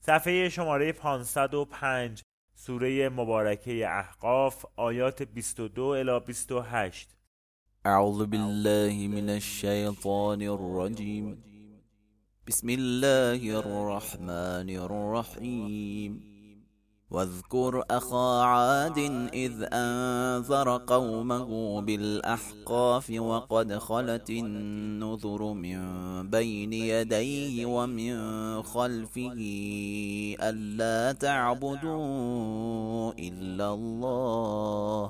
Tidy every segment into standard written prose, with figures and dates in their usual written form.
صفحه شماره 505، سوره مبارکه احقاف، آیات 22 الی 28. اعوذ بالله من الشیطان الرجیم. بسم الله الرحمن الرحیم. واذكر أخا عاد إذ أنذر قومه بالأحقاف وقد خلت النذر من بين يديه ومن خلفه ألا تعبدوا إلا الله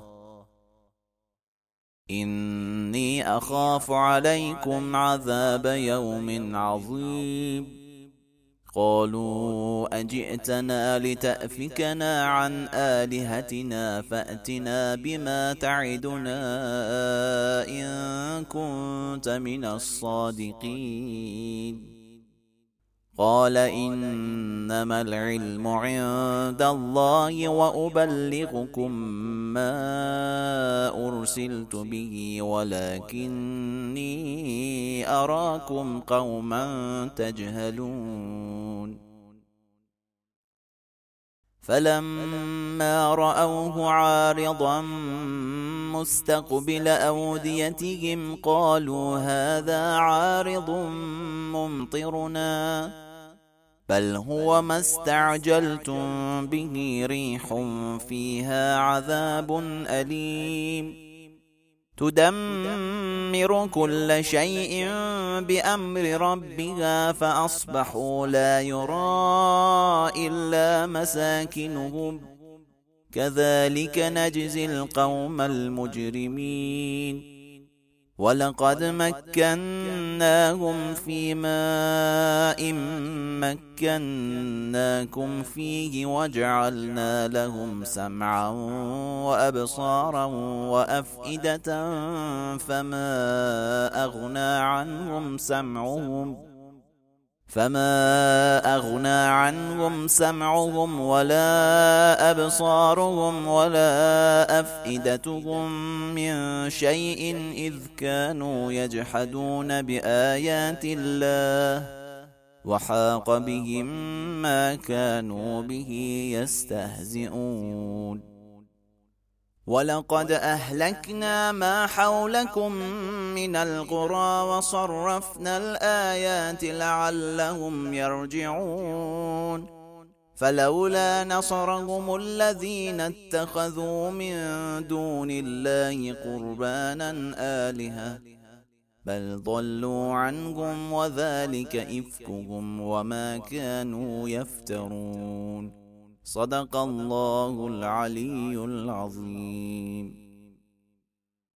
إني أخاف عليكم عذاب يوم عظيم. قالوا أجئتنا لتأفكنا عن آلهتنا فأتنا بما تعدنا إن كنت من الصادقين. قال إنما العلم عند الله وأبلغكم ما أرسلت به ولكني أراكم قوما تجهلون. فلما رأوه عارضا مستقبل أوديتهم قالوا هذا عارض ممطرنا بل هو ما استعجلتم به ريح فيها عذاب أليم تدمر كل شيء بأمر ربها فأصبحوا لا يرى إلا مساكنهم كذلك نجزي القوم المجرمين. ولقد مكناهم في ماء مكناكم فيه وجعلنا لهم سمعا وأبصارا وأفئدة فما أغنى عنهم سمعهم ولا أبصارهم ولا أفئدتهم من شيء إذ كانوا يجحدون بآيات الله وحاق بهم ما كانوا به يستهزئون. ولقد أهلكنا ما حولكم من القرى وصرفنا الآيات لعلهم يرجعون. فلولا نصرهم الذين اتخذوا من دون الله قربانا آلهة بل ضلوا عنهم وذلك إفكهم وما كانوا يفترون. صدق الله العلي العظيم.